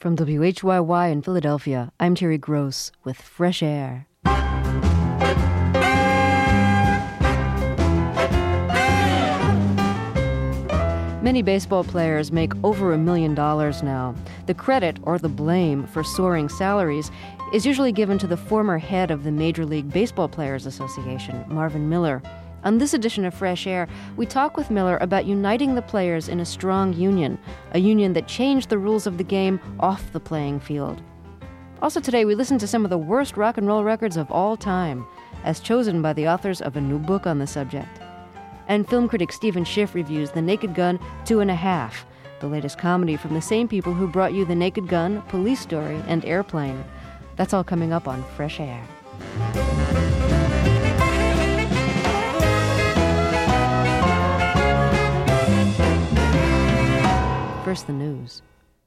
From WHYY in Philadelphia, I'm Terry Gross with Fresh Air. Many baseball players make over $1 million now. The credit, or the blame, for soaring salaries is usually given to the former head of the Major League Baseball Players Association, Marvin Miller. On this edition of Fresh Air, we talk with Miller about uniting the players in a strong union, a union that changed the rules of the game off the playing field. Also today, we listen to some of the worst rock and roll records of all time, as chosen by the authors of a new book on the subject. And film critic Stephen Schiff reviews The Naked Gun 2½, the latest comedy from the same people who brought you The Naked Gun, Police Story, and Airplane. That's all coming up on Fresh Air. First, the news.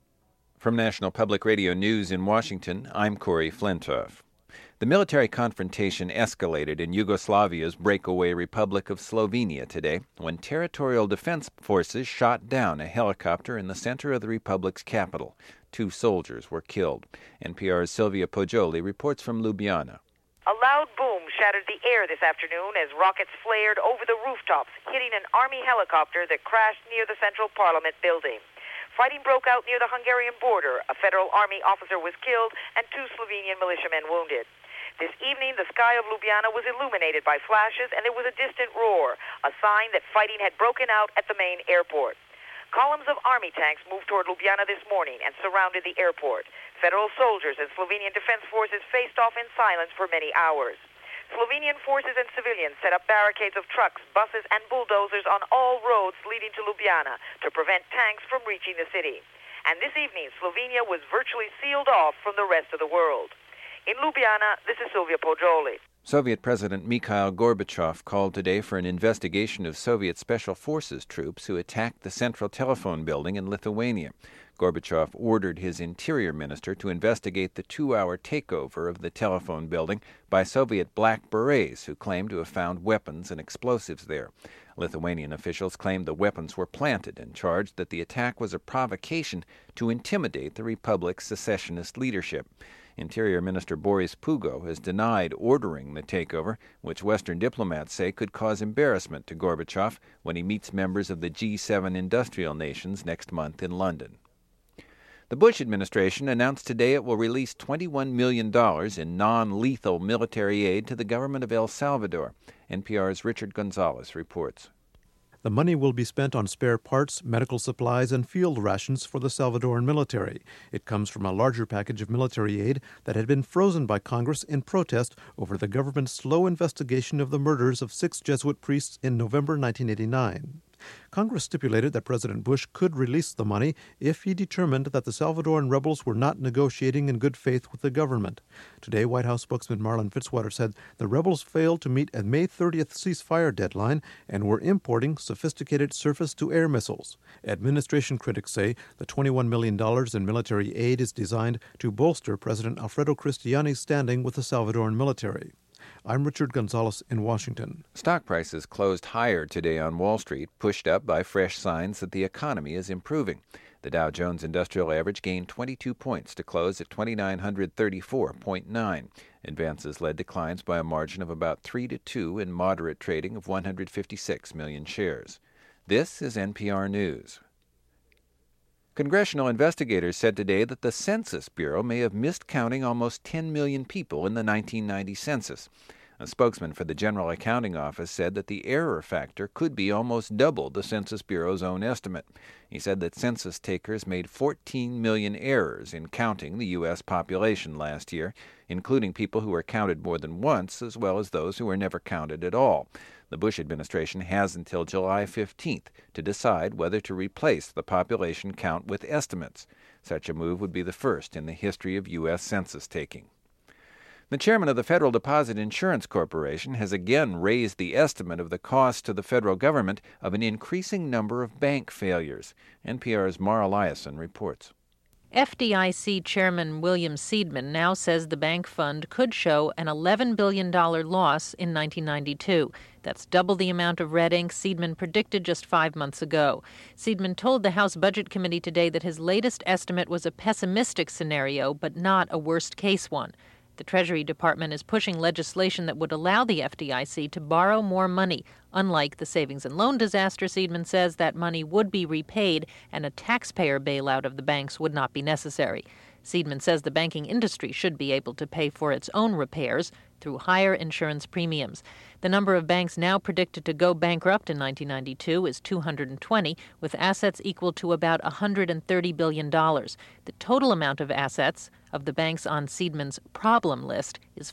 From National Public Radio News in Washington, I'm Corey Flintoff. The military confrontation escalated in Yugoslavia's breakaway Republic of Slovenia today when territorial defense forces shot down a helicopter in the center of the republic's capital. 2 soldiers were killed. NPR's Sylvia Poggioli reports from Ljubljana. A loud boom shattered the air this afternoon as rockets flared over the rooftops, hitting an army helicopter that crashed near the Central Parliament building. Fighting broke out near the Hungarian border. A federal army officer was killed and 2 Slovenian militiamen wounded. This evening, the sky of Ljubljana was illuminated by flashes, and there was a distant roar, a sign that fighting had broken out at the main airport. Columns of army tanks moved toward Ljubljana this morning and surrounded the airport. Federal soldiers and Slovenian defense forces faced off in silence for many hours. Slovenian forces and civilians set up barricades of trucks, buses, and bulldozers on all roads leading to Ljubljana to prevent tanks from reaching the city. And this evening, Slovenia was virtually sealed off from the rest of the world. In Ljubljana, this is Sylvia Poggioli. Soviet President Mikhail Gorbachev called today for an investigation of Soviet Special Forces troops who attacked the Central Telephone Building in Lithuania. Gorbachev ordered his interior minister to investigate the 2-hour takeover of the telephone building by Soviet Black Berets who claimed to have found weapons and explosives there. Lithuanian officials claimed the weapons were planted and charged that the attack was a provocation to intimidate the republic's secessionist leadership. Interior Minister Boris Pugo has denied ordering the takeover, which Western diplomats say could cause embarrassment to Gorbachev when he meets members of the G7 industrial nations next month in London. The Bush administration announced today it will release $21 million in non-lethal military aid to the government of El Salvador. NPR's Richard Gonzalez reports. The money will be spent on spare parts, medical supplies, and field rations for the Salvadoran military. It comes from a larger package of military aid that had been frozen by Congress in protest over the government's slow investigation of the murders of 6 Jesuit priests in November 1989. Congress stipulated that President Bush could release the money if he determined that the Salvadoran rebels were not negotiating in good faith with the government. Today, White House spokesman Marlon Fitzwater said the rebels failed to meet a May 30th ceasefire deadline and were importing sophisticated surface-to-air missiles. Administration critics say the $21 million in military aid is designed to bolster President Alfredo Cristiani's standing with the Salvadoran military. I'm Richard Gonzalez in Washington. Stock prices closed higher today on Wall Street, pushed up by fresh signs that the economy is improving. The Dow Jones Industrial Average gained 22 points to close at 2,934.9. Advances led declines by a margin of about 3-2 in moderate trading of 156 million shares. This is NPR News. Congressional investigators said today that the Census Bureau may have missed counting almost 10 million people in the 1990 census. A spokesman for the General Accounting Office said that the error factor could be almost double the Census Bureau's own estimate. He said that census takers made 14 million errors in counting the U.S. population last year, including people who were counted more than once, as well as those who were never counted at all. The Bush administration has until July 15th to decide whether to replace the population count with estimates. Such a move would be the first in the history of U.S. census taking. The chairman of the Federal Deposit Insurance Corporation has again raised the estimate of the cost to the federal government of an increasing number of bank failures. NPR's Mara Eliason reports. FDIC Chairman William Seidman now says the bank fund could show an $11 billion loss in 1992. That's double the amount of red ink Seidman predicted just 5 months ago. Seidman told the House Budget Committee today that his latest estimate was a pessimistic scenario, but not a worst-case one. The Treasury Department is pushing legislation that would allow the FDIC to borrow more money. Unlike the savings and loan disaster, Seidman says that money would be repaid and a taxpayer bailout of the banks would not be necessary. Seidman says the banking industry should be able to pay for its own repairs through higher insurance premiums. The number of banks now predicted to go bankrupt in 1992 is 220, with assets equal to about $130 billion. The total amount of assets of the banks on Seidman's problem list is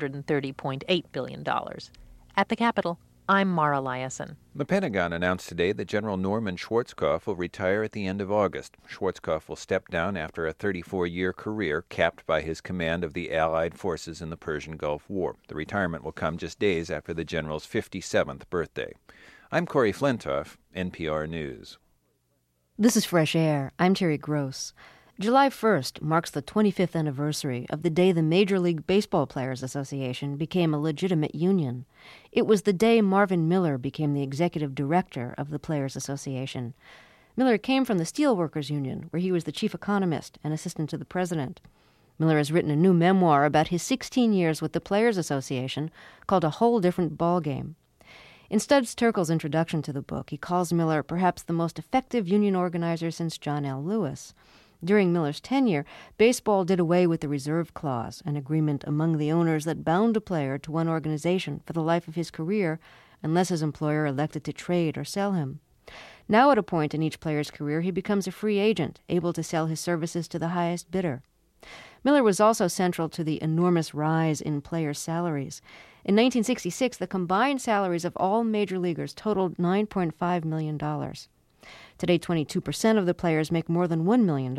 $430.8 billion. At the Capitol, I'm Mara Liasson. The Pentagon announced today that General Norman Schwarzkopf will retire at the end of August. Schwarzkopf will step down after a 34-year career capped by his command of the Allied forces in the Persian Gulf War. The retirement will come just days after the general's 57th birthday. I'm Corey Flintoff, NPR News. This is Fresh Air. I'm Terry Gross. July 1st marks the 25th anniversary of the day the Major League Baseball Players Association became a legitimate union. It was the day Marvin Miller became the executive director of the Players Association. Miller came from the Steelworkers Union, where he was the chief economist and assistant to the president. Miller has written a new memoir about his 16 years with the Players Association called A Whole Different Ballgame. In Studs Terkel's introduction to the book, he calls Miller perhaps the most effective union organizer since John L. Lewis. During Miller's tenure, baseball did away with the reserve clause, an agreement among the owners that bound a player to one organization for the life of his career unless his employer elected to trade or sell him. Now at a point in each player's career, he becomes a free agent, able to sell his services to the highest bidder. Miller was also central to the enormous rise in player salaries. In 1966, the combined salaries of all major leaguers totaled $9.5 million. Today, 22% of the players make more than $1 million.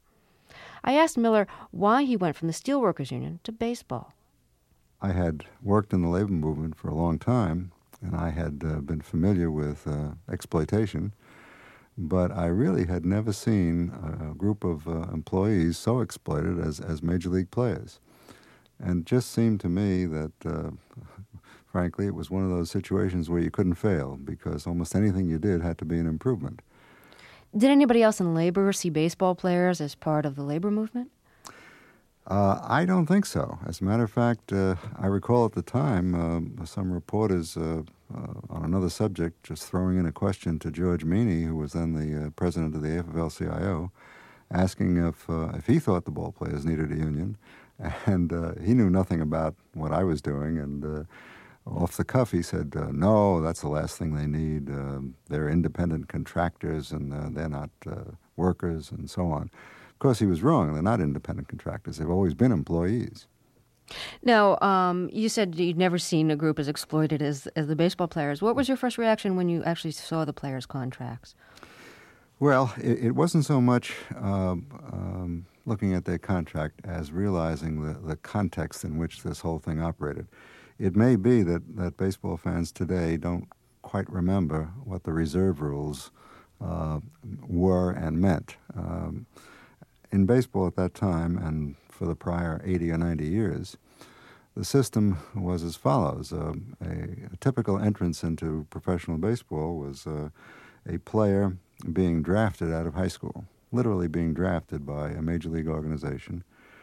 I asked Miller why he went from the Steelworkers Union to baseball. I had worked in the labor movement for a long time, and I had been familiar with exploitation, but I really had never seen a group of employees so exploited as major league players. And it just seemed to me that, frankly, it was one of those situations where you couldn't fail because almost anything you did had to be an improvement. Did anybody else in labor see baseball players as part of the labor movement? I don't think so. As a matter of fact, I recall at the time some reporters on another subject just throwing in a question to George Meany, who was then the president of the AFL-CIO, asking if he thought the ball players needed a union. And he knew nothing about what I was doing, and off the cuff, he said, no, that's the last thing they need. They're independent contractors, and they're not workers, and so on. Of course, he was wrong. They're not independent contractors. They've always been employees. Now, you said you'd never seen a group as exploited as the baseball players. What was your first reaction when you actually saw the players' contracts? Well, it wasn't so much looking at their contract as realizing the context in which this whole thing operated. It may be that baseball fans today don't quite remember what the reserve rules were and meant. In baseball at that time, and for the prior 80 or 90 years, the system was as follows. A typical entrance into professional baseball was a player being drafted out of high school, literally being drafted by a major league organization.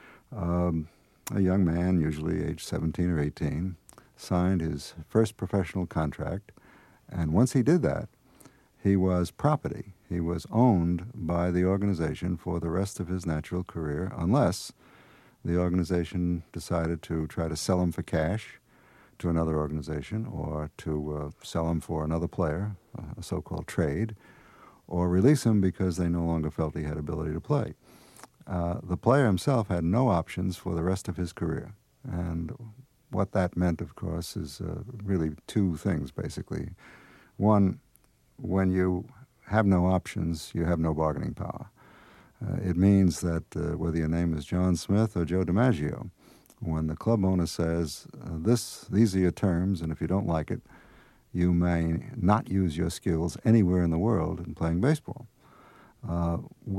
A young man, usually age 17 or 18, signed his first professional contract, and once he did that, he was property. He was owned by the organization for the rest of his natural career, unless the organization decided to try to sell him for cash to another organization, or to sell him for another player, a so-called trade, or release him because they no longer felt he had ability to play. The player himself had no options for the rest of his career, and what that meant, of course, is really two things, basically. One, when you have no options, you have no bargaining power. It means that whether your name is John Smith or Joe DiMaggio, when the club owner says, these are your terms, and if you don't like it, you may not use your skills anywhere in the world in playing baseball. With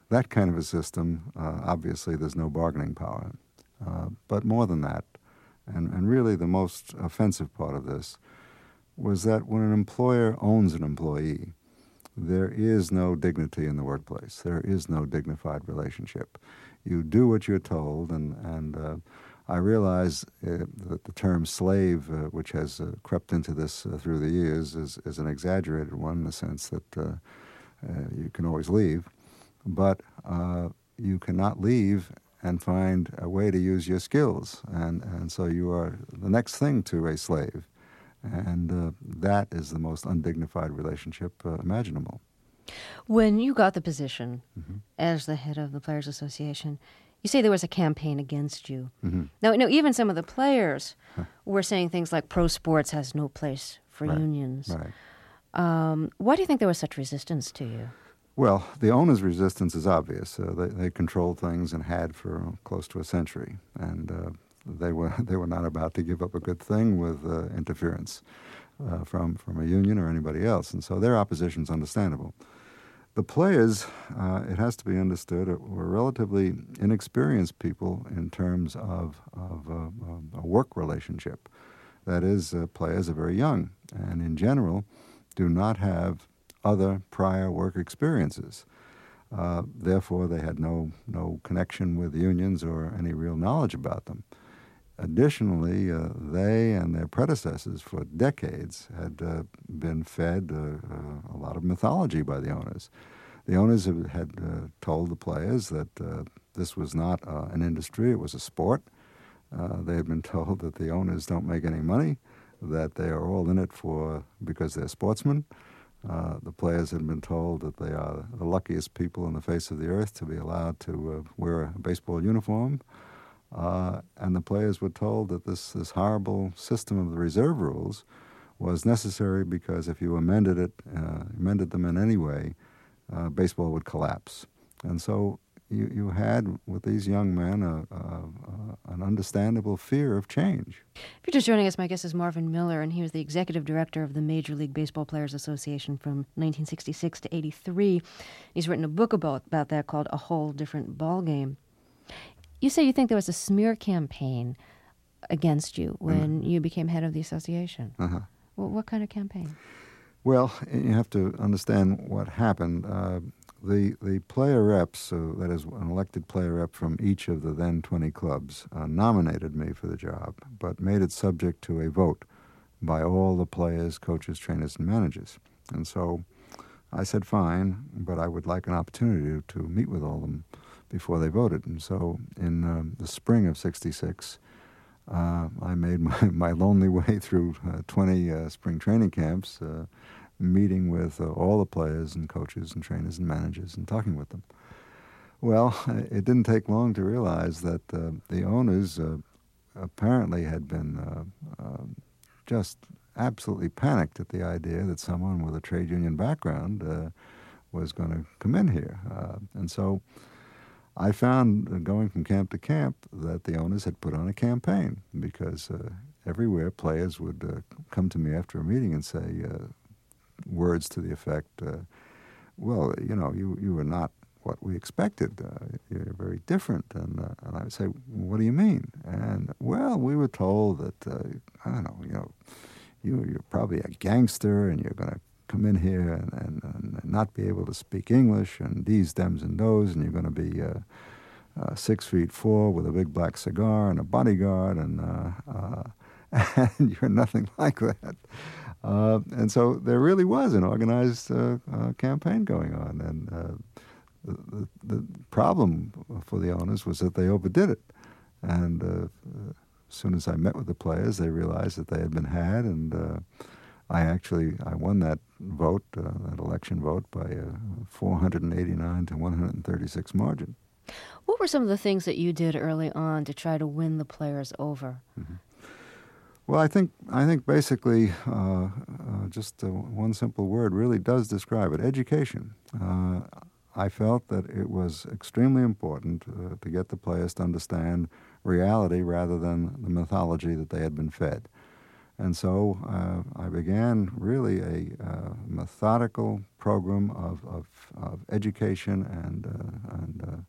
that kind of a system, obviously there's no bargaining power. But more than that, and really the most offensive part of this, was that when an employer owns an employee, there is no dignity in the workplace. There is no dignified relationship. You do what you're told, and I realize that the term slave, which has crept into this through the years, is an exaggerated one in the sense that you can always leave, but you cannot leave and find a way to use your skills, and so you are the next thing to a slave. And that is the most undignified relationship imaginable. When you got the position as the head of the Players Association, you say there was a campaign against you. Now, even some of the players were saying things like pro sports has no place for unions. Right. Why do you think there was such resistance to you? Well, the owners' resistance is obvious. They controlled things and had for close to a century, and they were not about to give up a good thing with interference from a union or anybody else, and so their opposition is understandable. The players, it has to be understood, were relatively inexperienced people in terms of a work relationship. That is, players are very young, and in general do not have other prior work experiences. Therefore, they had no connection with unions or any real knowledge about them. Additionally, they and their predecessors for decades had been fed a lot of mythology by the owners. The owners had told the players that this was not an industry, it was a sport. They had been told that the owners don't make any money, that they are all in it because they're sportsmen. The players had been told that they are the luckiest people on the face of the earth to be allowed to wear a baseball uniform. And the players were told that this horrible system of the reserve rules was necessary because if you amended them in any way, baseball would collapse. And so you had, with these young men, an understandable fear of change. If you're just joining us, my guest is Marvin Miller, and he was the executive director of the Major League Baseball Players Association from 1966 to 83. He's written a book about that called A Whole Different Ballgame. You say you think there was a smear campaign against you when you became head of the association. Well, what kind of campaign? Well, you have to understand what happened. The player reps, that is an elected player rep from each of the then 20 clubs, nominated me for the job, but made it subject to a vote by all the players, coaches, trainers, and managers. And so I said, fine, but I would like an opportunity to meet with all of them before they voted. And so in the spring of 66, I made my lonely way through 20 spring training camps, meeting with all the players and coaches and trainers and managers and talking with them. Well, it didn't take long to realize that the owners apparently had been just absolutely panicked at the idea that someone with a trade union background was going to come in here. And so I found, going from camp to camp, that the owners had put on a campaign because everywhere players would come to me after a meeting and say words to the effect, well, you were not what we expected. You're very different. And I would say, what do you mean? And, well, we were told that, I don't know, you're probably a gangster and you're going to come in here and not be able to speak English and these, dems, and those, and you're going to be 6'4" with a big black cigar and a bodyguard, and you're nothing like that. And so there really was an organized campaign going on, and the problem for the owners was that they overdid it. And as soon as I met with the players, they realized that they had been had, and I won that vote, that election vote, by a 489 to 136 margin. What were some of the things that you did early on to try to win the players over? Well, I think basically just one simple word really does describe it: education. I felt that it was extremely important to get the players to understand reality rather than the mythology that they had been fed. And so I began really a methodical program of education and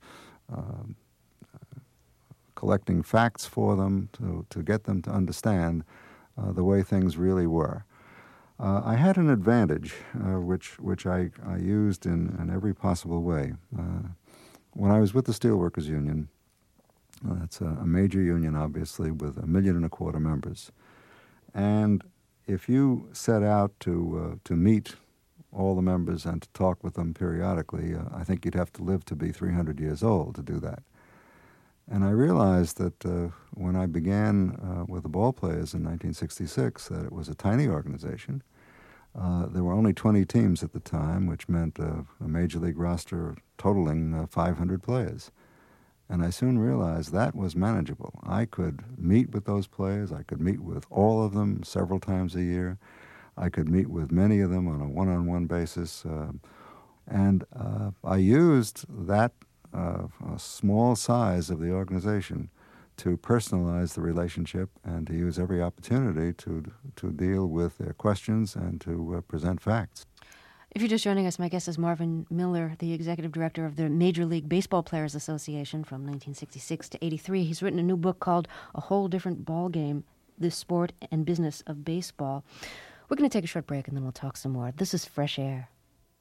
collecting facts for them to get them to understand the way things really were. I had an advantage, which I used in every possible way. When I was with the Steelworkers Union, that's a major union, obviously, with 1.25 million members. And if you set out to meet all the members and to talk with them periodically, I think you'd have to live to be 300 years old to do that. And I realized that when I began with the ball players in 1966, that it was a tiny organization. There were only 20 teams at the time, which meant a major league roster totaling 500 players. And I soon realized that was manageable. I could meet with those players. I could meet with all of them several times a year. I could meet with many of them on a one-on-one basis. And I used that small size of the organization to personalize the relationship and to use every opportunity to deal with their questions and to present facts. If you're just joining us, my guest is Marvin Miller, the executive director of the Major League Baseball Players Association from 1966 to 83. He's written a new book called A Whole Different Ballgame, The Sport and Business of Baseball. We're going to take a short break and then we'll talk some more. This is Fresh Air.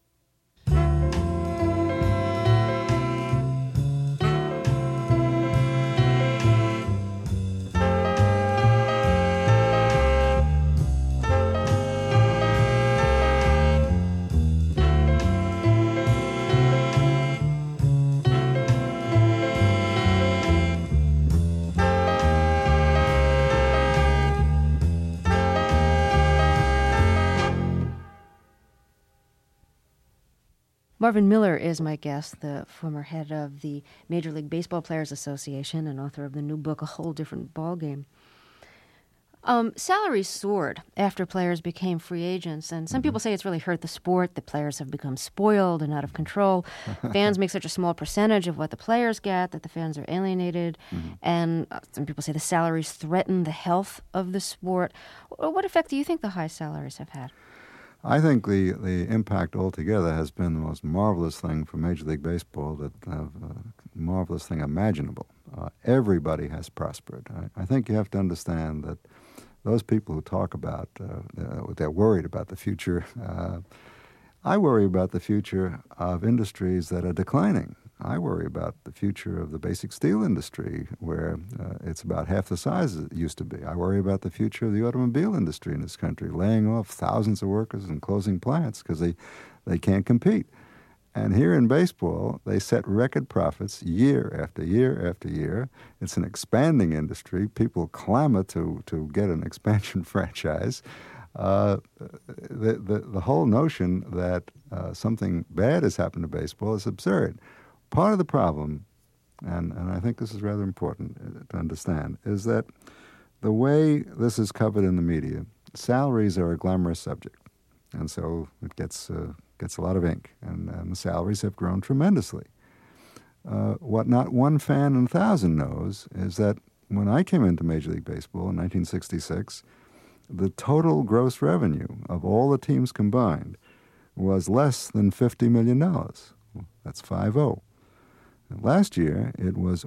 Marvin Miller is my guest, the former head of the Major League Baseball Players Association and author of the new book, A Whole Different Ballgame. Salaries soared after players became free agents, and some people say it's really hurt the sport. The players have become spoiled and out of control. Fans make such a small percentage of what the players get that the fans are alienated, and some people say the salaries threaten the health of the sport. What effect do you think the high salaries have had? I think the impact altogether has been the most marvelous thing for Major League Baseball, that marvelous thing imaginable. Everybody has prospered. I think you have to understand that those people who talk about they're worried about the future. I worry about the future of industries that are declining. I worry about the future of the basic steel industry, where it's about half the size it used to be. I worry about the future of the automobile industry in this country, laying off thousands of workers and closing plants because they can't compete. And here in baseball, they set record profits year after year after year. It's an expanding industry. People clamor to get an expansion franchise. The whole notion that something bad has happened to baseball is absurd. Part of the problem, and I think this is rather important to understand, is that the way this is covered in the media, salaries are a glamorous subject, and so it gets a lot of ink, and the salaries have grown tremendously. What not one fan in 1,000 knows is that when I came into Major League Baseball in 1966, the total gross revenue of all the teams combined was less than $50 million. That's 5-0. Last year, it was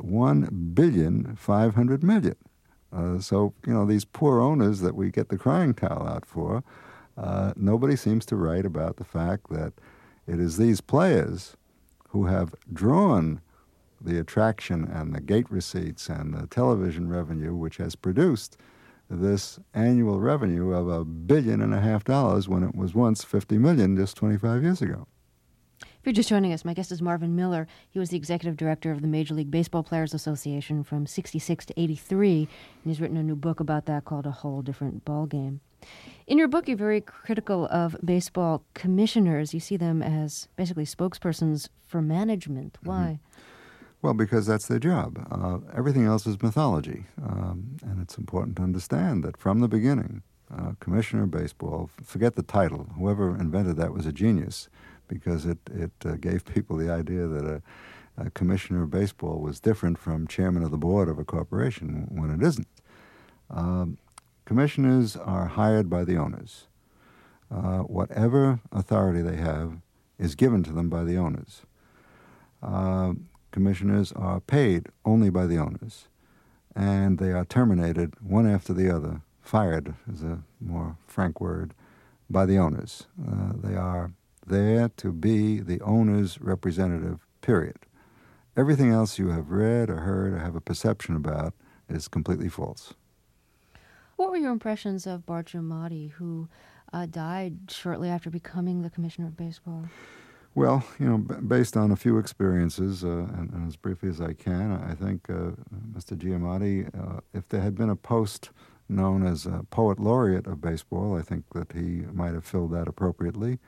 $1.5 billion. So, these poor owners that we get the crying towel out for, nobody seems to write about the fact that it is these players who have drawn the attraction and the gate receipts and the television revenue, which has produced this annual revenue of $1.5 billion when it was once $50 million just 25 years ago. If you're just joining us, my guest is Marvin Miller. He was the executive director of the Major League Baseball Players Association from 66 to 83, and he's written a new book about that called A Whole Different Ballgame. In your book, you're very critical of baseball commissioners. You see them as basically spokespersons for management. Why? Well, because that's their job. Everything else is mythology, and it's important to understand that from the beginning, Commissioner of Baseball, forget the title, whoever invented that was a genius, because it gave people the idea that a commissioner of baseball was different from chairman of the board of a corporation, when it isn't. commissioners are hired by the owners. Whatever authority they have is given to them by the owners. Commissioners are paid only by the owners, and they are terminated one after the other, fired is a more frank word, by the owners. They are there to be the owner's representative, period. Everything else you have read or heard or have a perception about is completely false. What were your impressions of Bart Giamatti, who died shortly after becoming the commissioner of baseball? Well, based on a few experiences, and as briefly as I can, I think Mr. Giamatti, if there had been a post known as a poet laureate of baseball, I think that he might have filled that appropriately.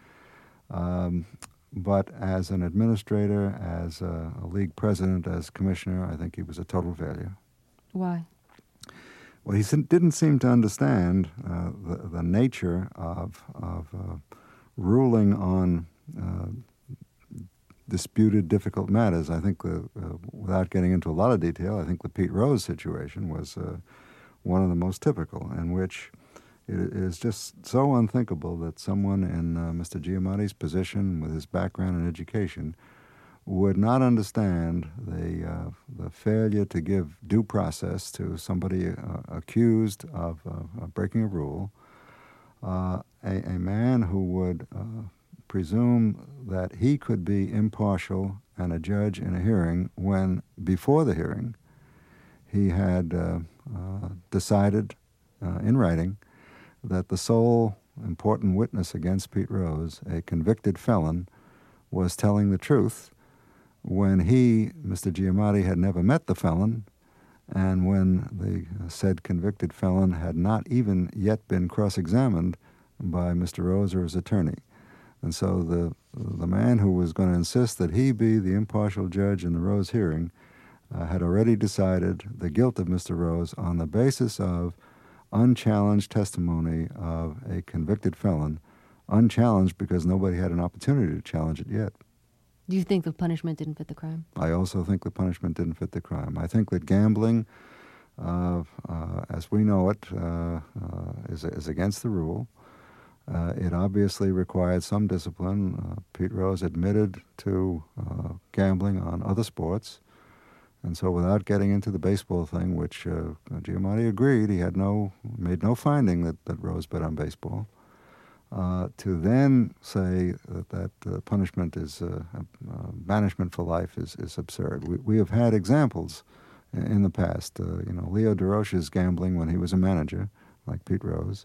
But as an administrator, as a league president, as commissioner, I think he was a total failure. Why? Well, he didn't seem to understand the nature of ruling on disputed, difficult matters. I think, without getting into a lot of detail, I think the Pete Rose situation was one of the most typical, in which it is just so unthinkable that someone in Mr. Giamatti's position, with his background in education, would not understand the failure to give due process to somebody accused of breaking a rule, a man who would presume that he could be impartial and a judge in a hearing when, before the hearing, he had decided in writing that the sole important witness against Pete Rose, a convicted felon, was telling the truth when he, Mr. Giamatti, had never met the felon, and when the said convicted felon had not even yet been cross-examined by Mr. Rose or his attorney. And so the man who was going to insist that he be the impartial judge in the Rose hearing had already decided the guilt of Mr. Rose on the basis of unchallenged testimony of a convicted felon, unchallenged because nobody had an opportunity to challenge it yet. Do you think the punishment didn't fit the crime? I also think the punishment didn't fit the crime. I think that gambling, as we know it, is against the rule. It obviously required some discipline. Pete Rose admitted to gambling on other sports. And so without getting into the baseball thing, which Giamatti agreed, he had made no finding that Rose bet on baseball, to then say that punishment is banishment for life is absurd. We have had examples in the past. Leo Durocher's gambling when he was a manager, like Pete Rose,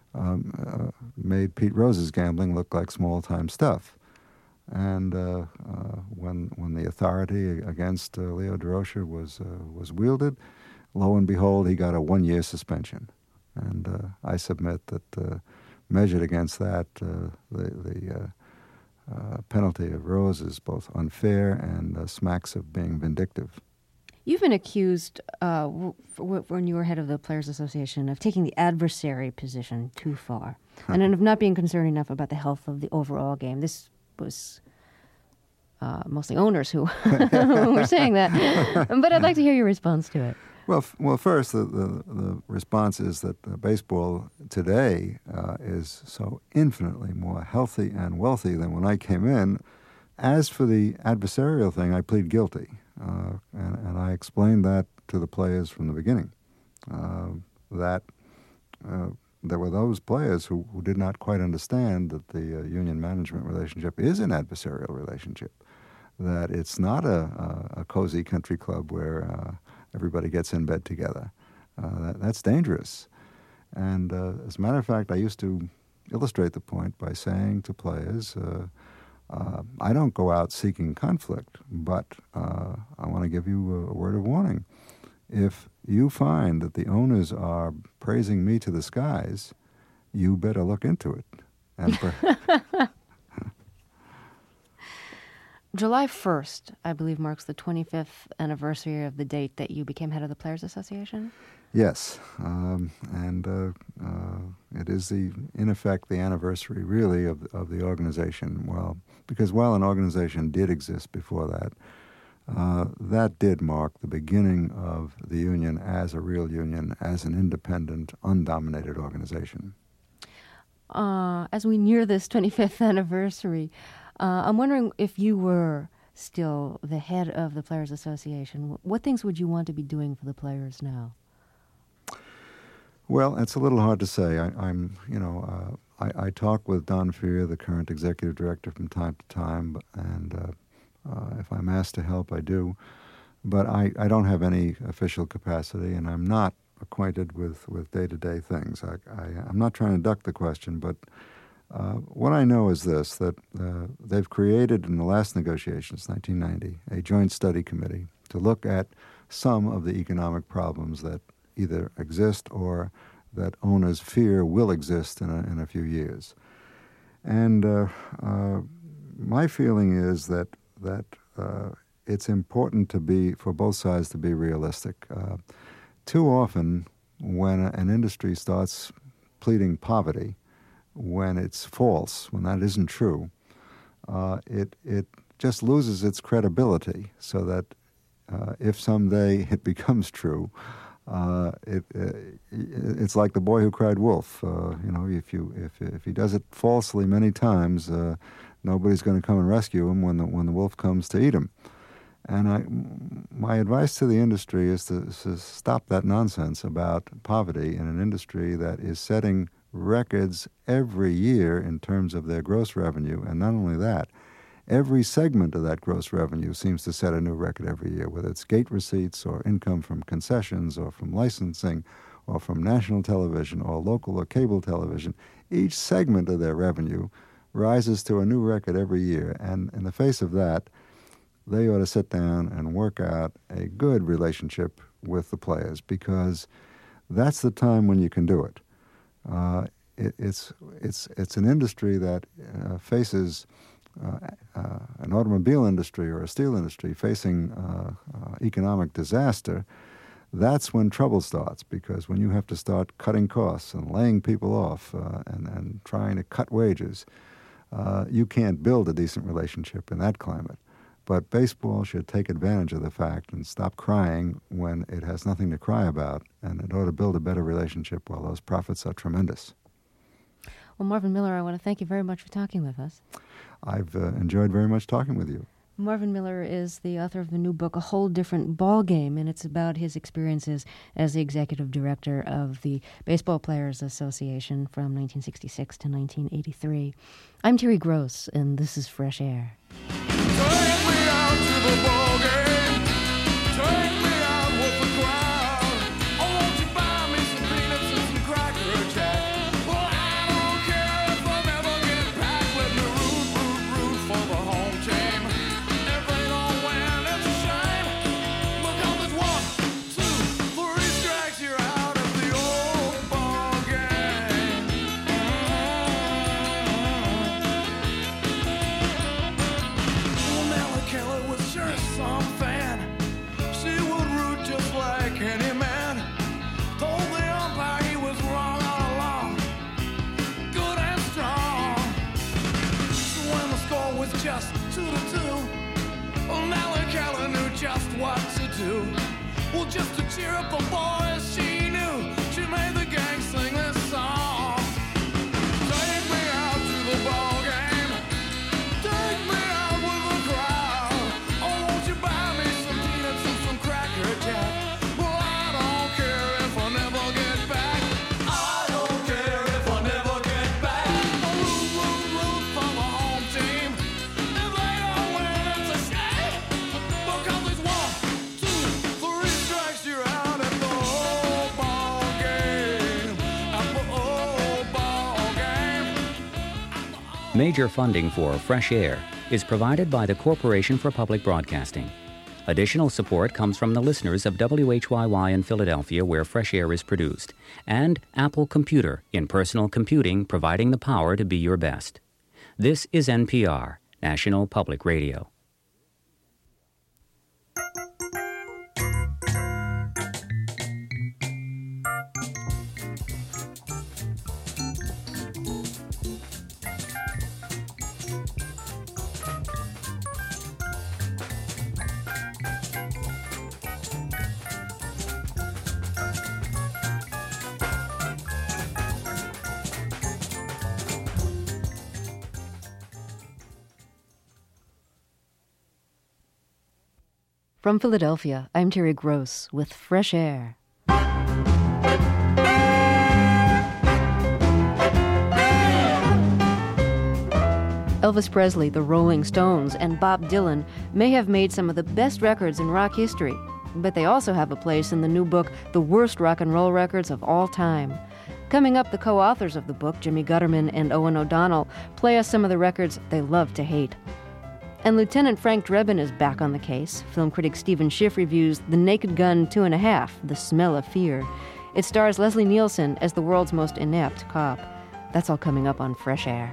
made Pete Rose's gambling look like small-time stuff. And when the authority against Leo Durocher was wielded, lo and behold, he got a 1-year suspension. And I submit that measured against that, the penalty of Rose is both unfair and smacks of being vindictive. You've been accused, when you were head of the Players Association, of taking the adversary position too far, and of not being concerned enough about the health of the overall game. This was mostly owners who were saying that, but I'd like to hear your response to it. Well, first, the response is that baseball today is so infinitely more healthy and wealthy than when I came in. As for the adversarial thing, I plead guilty, and I explained that to the players from the beginning, that there were those players who did not quite understand that the union management relationship is an adversarial relationship, that it's not a cozy country club where everybody gets in bed together. That's dangerous. And as a matter of fact, I used to illustrate the point by saying to players, I don't go out seeking conflict, but I want to give you a word of warning. If you find that the owners are praising me to the skies, you better look into it. And July 1st, I believe, marks the 25th anniversary of the date that you became head of the Players Association? Yes, and it is, in effect, the anniversary, really, of the organization. Well, because while an organization did exist before that, that did mark the beginning of the union as a real union, as an independent, undominated organization. As we near this 25th anniversary, I'm wondering if you were still the head of the Players Association, what things would you want to be doing for the players now? Well, it's a little hard to say. I talk with Don Fehr, the current executive director, from time to time, and if I'm asked to help, I do. But I don't have any official capacity, and I'm not acquainted with day-to-day things. I'm not trying to duck the question, but what I know is this, that they've created in the last negotiations, 1990, a joint study committee to look at some of the economic problems that either exist or that owners fear will exist in a few years. And my feeling is that it's important for both sides to be realistic. Too often, when an industry starts pleading poverty, when it's false, when that isn't true, it just loses its credibility, so that if someday it becomes true, it's like the boy who cried wolf. If he does it falsely many times, nobody's going to come and rescue him when the wolf comes to eat him. And my advice to the industry is to stop that nonsense about poverty in an industry that is setting records every year in terms of their gross revenue. And not only that, every segment of that gross revenue seems to set a new record every year, whether it's gate receipts or income from concessions or from licensing or from national television or local or cable television. Each segment of their revenue rises to a new record every year. And in the face of that, they ought to sit down and work out a good relationship with the players, because that's the time when you can do it. It's an industry that faces an automobile industry or a steel industry facing economic disaster. That's when trouble starts, because when you have to start cutting costs and laying people off and trying to cut wages, you can't build a decent relationship in that climate. But baseball should take advantage of the fact and stop crying when it has nothing to cry about, and it ought to build a better relationship while those profits are tremendous. Well, Marvin Miller, I want to thank you very much for talking with us. I've enjoyed very much talking with you. Marvin Miller is the author of the new book, A Whole Different Ballgame, and it's about his experiences as the executive director of the Baseball Players Association from 1966 to 1983. I'm Terry Gross, and this is Fresh Air. Take me out to the ballgame. Take me out with the crowd. Oh, won't you buy me some peanuts and some Cracker Jack? Well, I don't care if I never get back. Let me root for the home team. If they don't win, it's a shame. Because it's 1, 2, 3 strikes, you're out of the old ballgame. Nellie Keller was sure some fan. She would root just like any man. Told the umpire he was wrong all along. Good and strong. So when the score was just 2-2, well, Nellie Keller knew just what to do. Well, just to cheer up the boys, she knew. She made the gang sing this song. Take me out to the ballgame. Take me out with the crowd. Oh, won't you buy me some peanuts and some Cracker Jack? Well, I don't care if I never get back. I don't care if I never get back. Root for the home team. If they don't win, it's a shame. Because it's 1, 2, 3 strikes, you're out at the old ball game. At the old ball game. Major funding for Fresh Air is provided by the Corporation for Public Broadcasting. Additional support comes from the listeners of WHYY in Philadelphia, where Fresh Air is produced, and Apple Computer, in personal computing, providing the power to be your best. This is NPR, National Public Radio. From Philadelphia, I'm Terry Gross with Fresh Air. Elvis Presley, the Rolling Stones, and Bob Dylan may have made some of the best records in rock history, but they also have a place in the new book, The Worst Rock and Roll Records of All Time. Coming up, the co-authors of the book, Jimmy Gutterman and Owen O'Donnell, play us some of the records they love to hate. And Lieutenant Frank Drebin is back on the case. Film critic Stephen Schiff reviews The Naked Gun 2.5, The Smell of Fear. It stars Leslie Nielsen as the world's most inept cop. That's all coming up on Fresh Air.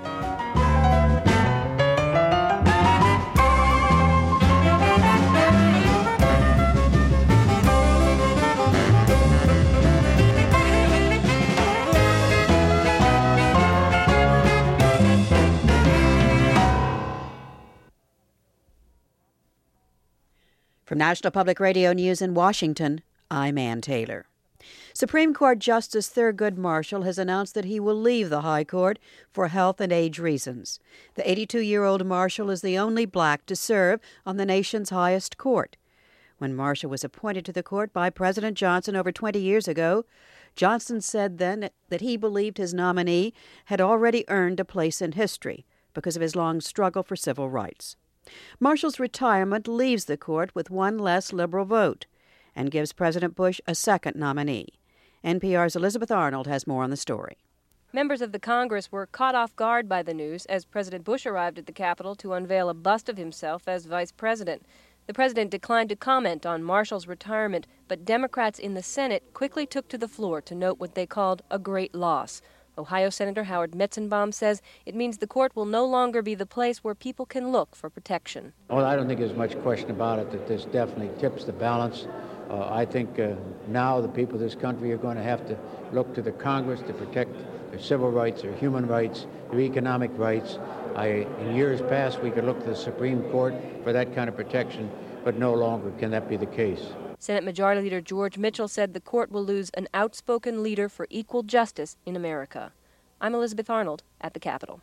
From National Public Radio News in Washington, I'm Ann Taylor. Supreme Court Justice Thurgood Marshall has announced that he will leave the High Court for health and age reasons. The 82-year-old Marshall is the only black to serve on the nation's highest court. When Marshall was appointed to the court by President Johnson over 20 years ago, Johnson said then that he believed his nominee had already earned a place in history because of his long struggle for civil rights. Marshall's retirement leaves the court with one less liberal vote and gives President Bush a second nominee. NPR's Elizabeth Arnold has more on the story. Members of the Congress were caught off guard by the news as President Bush arrived at the Capitol to unveil a bust of himself as vice president. The president declined to comment on Marshall's retirement, but Democrats in the Senate quickly took to the floor to note what they called a great loss. Ohio Senator Howard Metzenbaum says it means the court will no longer be the place where people can look for protection. Well, I don't think there's much question about it that this definitely tips the balance. I think now the people of this country are going to have to look to the Congress to protect their civil rights, their human rights, their economic rights. In years past, we could look to the Supreme Court for that kind of protection, but no longer can that be the case. Senate Majority Leader George Mitchell said the court will lose an outspoken leader for equal justice in America. I'm Elizabeth Arnold at the Capitol.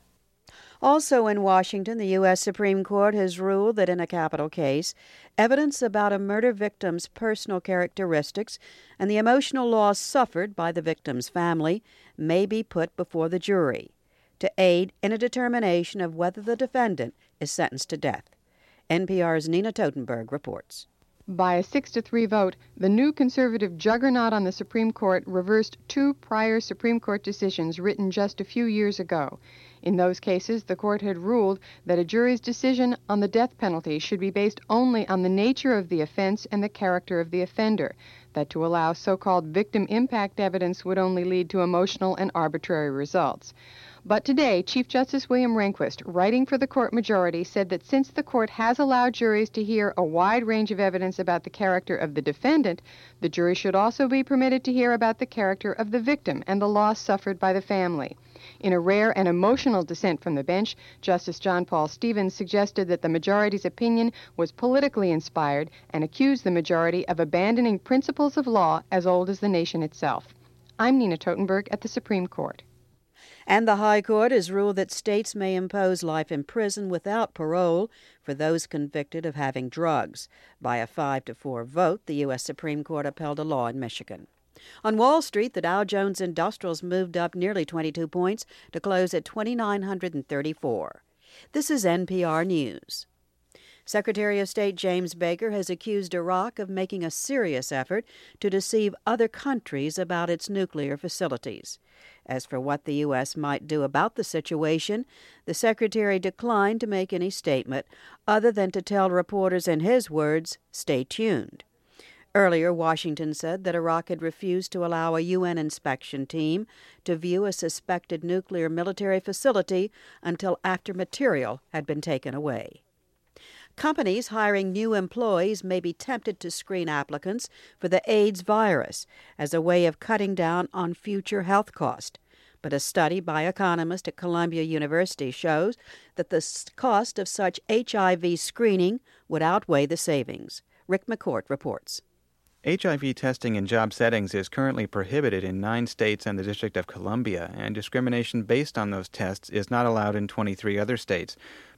Also in Washington, the U.S. Supreme Court has ruled that in a capital case, evidence about a murder victim's personal characteristics and the emotional loss suffered by the victim's family may be put before the jury to aid in a determination of whether the defendant is sentenced to death. NPR's Nina Totenberg reports. By a 6-3 vote, the new conservative juggernaut on the Supreme Court reversed two prior Supreme Court decisions written just a few years ago. In those cases, the court had ruled that a jury's decision on the death penalty should be based only on the nature of the offense and the character of the offender, that to allow so-called victim impact evidence would only lead to emotional and arbitrary results. But today, Chief Justice William Rehnquist, writing for the court majority, said that since the court has allowed juries to hear a wide range of evidence about the character of the defendant, the jury should also be permitted to hear about the character of the victim and the loss suffered by the family. In a rare and emotional dissent from the bench, Justice John Paul Stevens suggested that the majority's opinion was politically inspired and accused the majority of abandoning principles of law as old as the nation itself. I'm Nina Totenberg at the Supreme Court. And the High Court has ruled that states may impose life in prison without parole for those convicted of having drugs. By a 5-4 vote, the U.S. Supreme Court upheld a law in Michigan. On Wall Street, the Dow Jones Industrials moved up nearly 22 points to close at 2,934. This is NPR News. Secretary of State James Baker has accused Iraq of making a serious effort to deceive other countries about its nuclear facilities. As for what the U.S. might do about the situation, the Secretary declined to make any statement other than to tell reporters in his words, "Stay tuned." Earlier, Washington said that Iraq had refused to allow a UN inspection team to view a suspected nuclear military facility until after material had been taken away. Companies hiring new employees may be tempted to screen applicants for the AIDS virus as a way of cutting down on future health costs. But a study by economists at Columbia University shows that the cost of such HIV screening would outweigh the savings. Rick McCourt reports. HIV testing in job settings is currently prohibited in 9 states and the District of Columbia, and discrimination based on those tests is not allowed in 23 other states.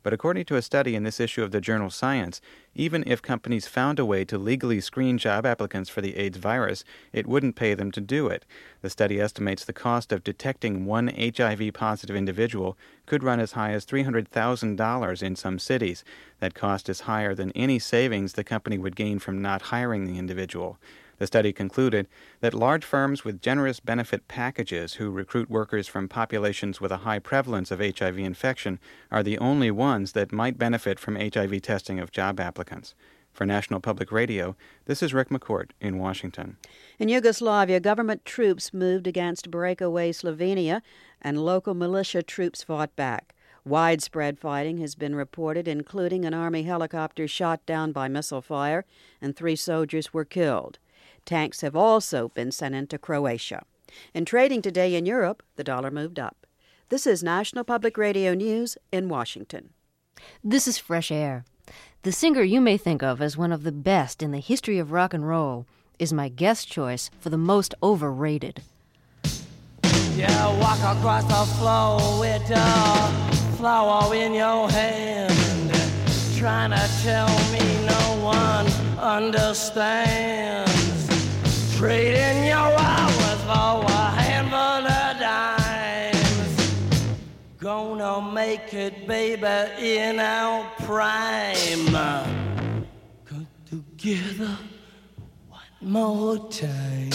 But according to a study in this issue of the journal Science, even if companies found a way to legally screen job applicants for the AIDS virus, it wouldn't pay them to do it. The study estimates the cost of detecting one HIV-positive individual could run as high as $300,000 in some cities. That cost is higher than any savings the company would gain from not hiring the individual. The study concluded that large firms with generous benefit packages who recruit workers from populations with a high prevalence of HIV infection are the only ones that might benefit from HIV testing of job applicants. For National Public Radio, this is Rick McCourt in Washington. In Yugoslavia, government troops moved against breakaway Slovenia, and local militia troops fought back. Widespread fighting has been reported, including an army helicopter shot down by missile fire, and 3 soldiers were killed. Tanks have also been sent into Croatia. In trading today in Europe, the dollar moved up. This is National Public Radio News in Washington. This is Fresh Air. The singer you may think of as one of the best in the history of rock and roll is my guest choice for the most overrated. Yeah, walk across the floor with a flower in your hand, trying to tell me no one understands. Trading your hours for a handful of dimes. Gonna make it, baby, in our prime. Come together one more time.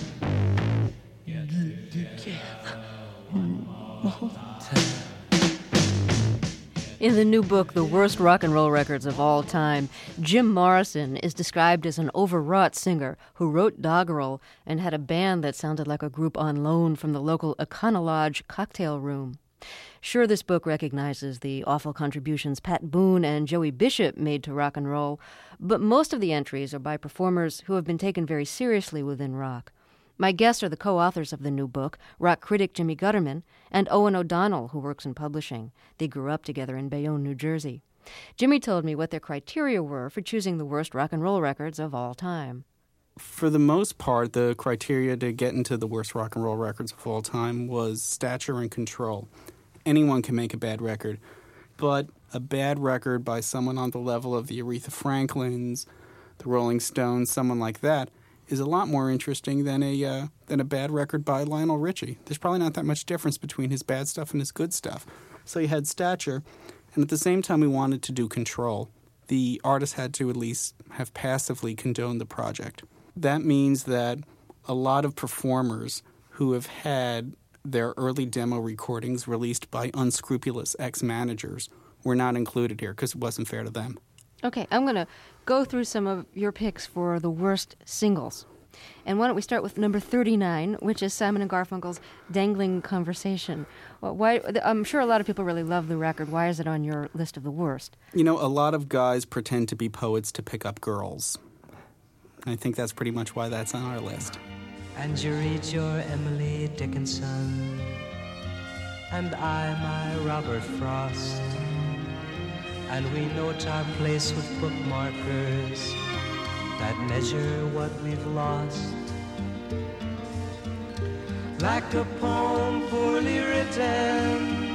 Together one more time. In the new book, The Worst Rock and Roll Records of All Time, Jim Morrison is described as an overwrought singer who wrote doggerel and had a band that sounded like a group on loan from the local Econo Lodge cocktail room. Sure, this book recognizes the awful contributions Pat Boone and Joey Bishop made to rock and roll, but most of the entries are by performers who have been taken very seriously within rock. My guests are the co-authors of the new book, rock critic Jimmy Gutterman and Owen O'Donnell, who works in publishing. They grew up together in Bayonne, New Jersey. Jimmy told me what their criteria were for choosing the worst rock and roll records of all time. For the most part, the criteria to get into the worst rock and roll records of all time was stature and control. Anyone can make a bad record, but a bad record by someone on the level of the Aretha Franklins, the Rolling Stones, someone like that, is a lot more interesting than a bad record by Lionel Richie. There's probably not that much difference between his bad stuff and his good stuff. So you had stature, and at the same time we wanted to do control. The artist had to at least have passively condoned the project. That means that a lot of performers who have had their early demo recordings released by unscrupulous ex-managers were not included here because it wasn't fair to them. Okay, I'm going to go through some of your picks for the worst singles. And why don't we start with number 39, which is Simon & Garfunkel's Dangling Conversation. Well, why? I'm sure a lot of people really love the record. Why is it on your list of the worst? You know, a lot of guys pretend to be poets to pick up girls. I think that's pretty much why that's on our list. And you read your Emily Dickinson, and I my Robert Frost. And we note our place with bookmarkers that measure what we've lost. Like a poem poorly written,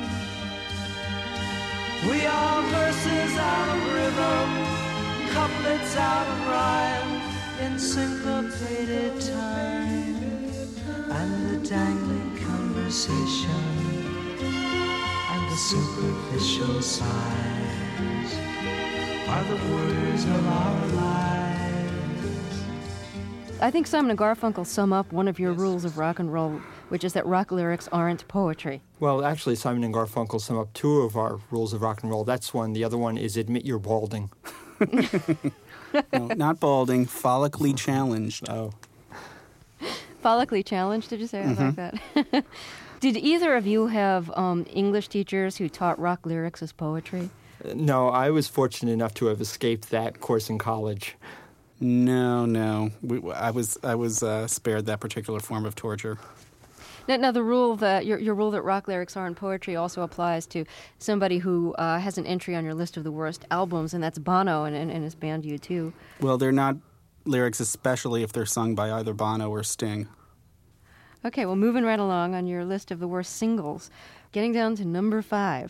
we are verses out of rhythm, couplets out of rhyme, in syncopated time, and the dangling conversation, and the superficial sighs are the words of our lives. I think Simon & Garfunkel sum up one of your rules of rock and roll, which is that rock lyrics aren't poetry. Well, actually, Simon and Garfunkel sum up 2 of our rules of rock and roll. That's one. The other one is admit you're balding. No, not balding, follically challenged. Oh. Follically challenged, did you say? Mm-hmm. I like that. Did either of you have English teachers who taught rock lyrics as poetry? No, I was fortunate enough to have escaped that course in college. No. I was spared that particular form of torture. Now the rule that your rule that rock lyrics aren't poetry also applies to somebody who has an entry on your list of the worst albums, and that's Bono and his band U2. Well, they're not lyrics, especially if they're sung by either Bono or Sting. Okay, well, moving right along on your list of the worst singles, getting down to number 5.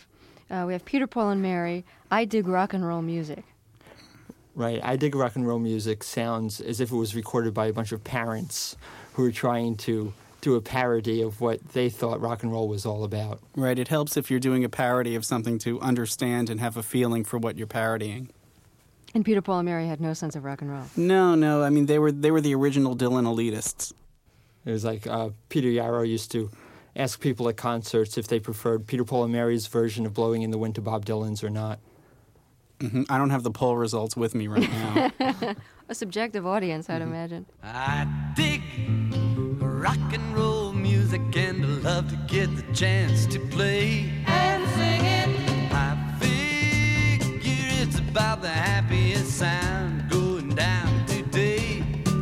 We have Peter, Paul, and Mary, I Dig Rock and Roll Music. Right. I Dig Rock and Roll Music sounds as if it was recorded by a bunch of parents who were trying to do a parody of what they thought rock and roll was all about. Right. It helps if you're doing a parody of something to understand and have a feeling for what you're parodying. And Peter, Paul, and Mary had no sense of rock and roll. No. I mean, they were the original Dylan elitists. It was like Peter Yarrow used to ask people at concerts if they preferred Peter, Paul, and Mary's version of Blowing in the Wind to Bob Dylan's or not. Mm-hmm. I don't have the poll results with me right now. A subjective audience, I'd imagine. I dig rock and roll music and I love to get the chance to play and sing it. I figure it's about the happiest sound going down today.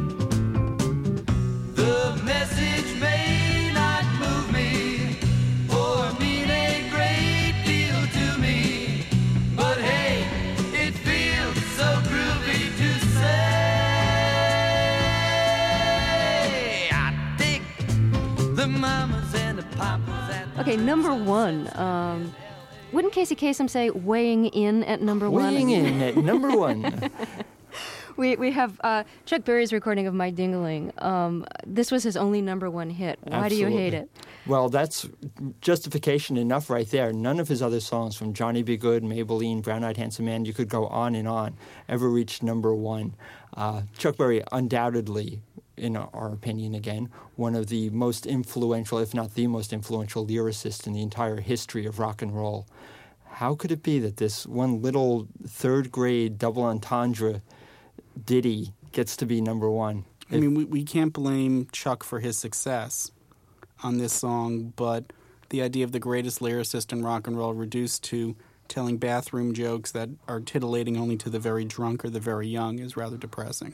The message may not move me or mean a great deal to me, but hey, it feels so groovy to say. I dig the mamas and the papas and Okay, number one. Wouldn't Casey Kasem say weighing in at number one? Weighing in at number one. We have Chuck Berry's recording of My Ding-a-Ling. This was his only number one hit. Why do you hate it? Well, that's justification enough right there. None of his other songs, from Johnny Be Good, Maybelline, Brown Eyed Handsome Man, you could go on and on, ever reached number one. Chuck Berry, undoubtedly, in our opinion again, one of the most influential, if not the most influential lyricists in the entire history of rock and roll. How could it be that this one little third-grade double entendre ditty gets to be number one? I mean, we can't blame Chuck for his success on this song, but the idea of the greatest lyricist in rock and roll reduced to telling bathroom jokes that are titillating only to the very drunk or the very young is rather depressing.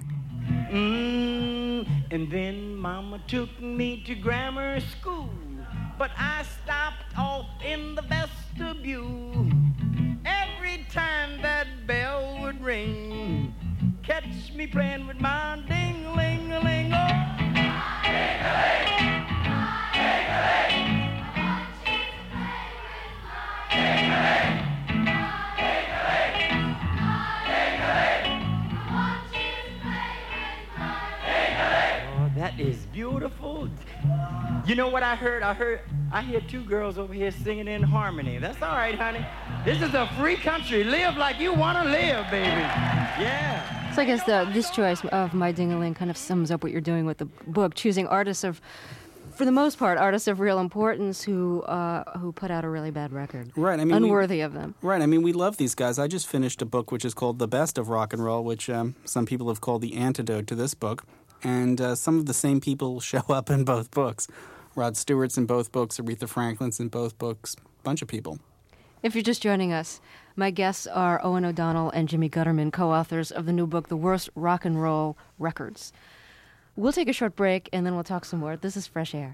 And then Mama took me to grammar school, but I stopped off in the vestibule. Every time that bell would ring, catch me playing with my ding-a-ling-a-ling. Oh. Ding-a-ling, ding-a-ling. Ding-a-ling, that is beautiful. You know what I heard? I hear two girls over here singing in harmony. That's all right, honey. This is a free country. Live like you want to live, baby. Yeah. So I guess this choice of My Ding-a-Ling kind of sums up what you're doing with the book, choosing artists of, for the most part, artists of real importance who put out a really bad record. Right. I mean, unworthy of them. Right. I mean, we love these guys. I just finished a book which is called The Best of Rock and Roll, which some people have called the antidote to this book. And some of the same people show up in both books. Rod Stewart's in both books, Aretha Franklin's in both books, a bunch of people. If you're just joining us, my guests are Owen O'Donnell and Jimmy Gutterman, co-authors of the new book, The Worst Rock and Roll Records. We'll take a short break, and then we'll talk some more. This is Fresh Air.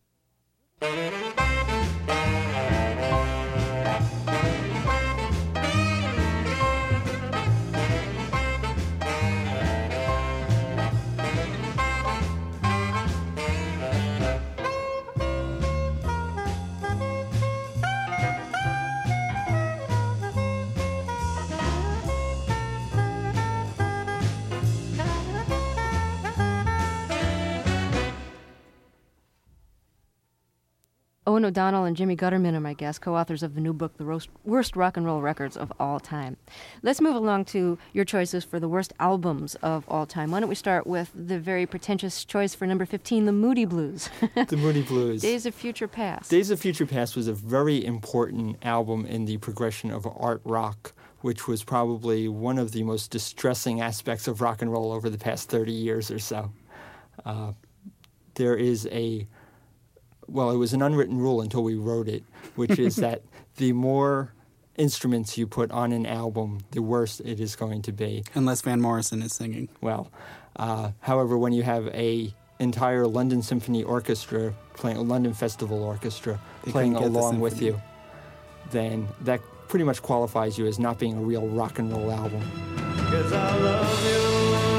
Owen O'Donnell and Jimmy Gutterman are my guests, co-authors of the new book, The Worst Rock and Roll Records of All Time. Let's move along to your choices for the worst albums of all time. Why don't we start with the very pretentious choice for number 15, The Moody Blues. The Moody Blues. Days of Future Past. Days of Future Past was a very important album in the progression of art rock, which was probably one of the most distressing aspects of rock and roll over the past 30 years or so. There is it was an unwritten rule until we wrote it, which is that the more instruments you put on an album, the worse it is going to be. Unless Van Morrison is singing. Well, however, when you have a entire London Symphony Orchestra, London Festival Orchestra, playing along with you, then that pretty much qualifies you as not being a real rock and roll album. 'Cause I love you.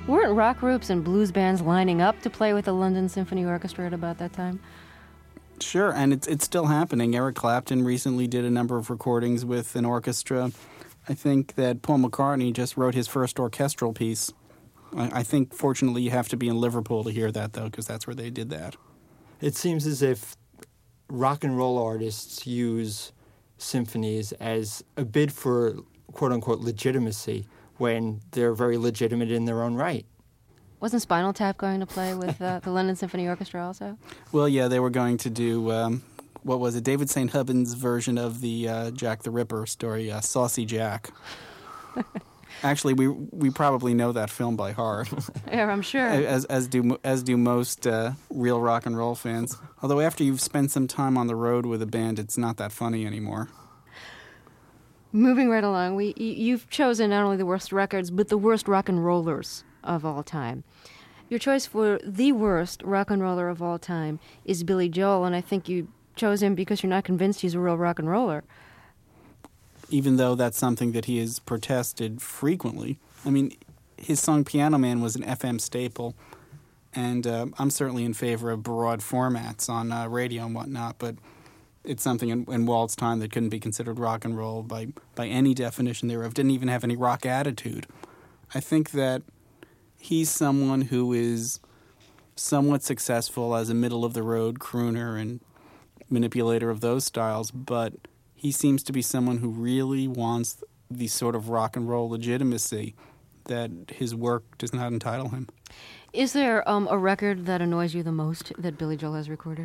Weren't rock groups and blues bands lining up to play with the London Symphony Orchestra at about that time? Sure, and it's still happening. Eric Clapton recently did a number of recordings with an orchestra. I think that Paul McCartney just wrote his first orchestral piece. I think, fortunately, you have to be in Liverpool to hear that, though, because that's where they did that. It seems as if rock and roll artists use symphonies as a bid for quote-unquote legitimacy when they're very legitimate in their own right. Wasn't Spinal Tap going to play with the London Symphony Orchestra also? Well, yeah, they were going to do, what was it, David St. Hubbins' version of the Jack the Ripper story, Saucy Jack. Actually, we probably know that film by heart. Yeah, I'm sure. As do most real rock and roll fans. Although after you've spent some time on the road with a band, it's not that funny anymore. Moving right along, you've chosen not only the worst records, but the worst rock and rollers of all time. Your choice for the worst rock and roller of all time is Billy Joel, and I think you chose him because you're not convinced he's a real rock and roller. Even though that's something that he has protested frequently. I mean, his song Piano Man was an FM staple, and I'm certainly in favor of broad formats on radio and whatnot, but it's something in Walt's time that couldn't be considered rock and roll by any definition thereof. Didn't even have any rock attitude. I think that he's someone who is somewhat successful as a middle-of-the-road crooner and manipulator of those styles, but he seems to be someone who really wants the sort of rock and roll legitimacy that his work does not entitle him. Is there a record that annoys you the most that Billy Joel has recorded?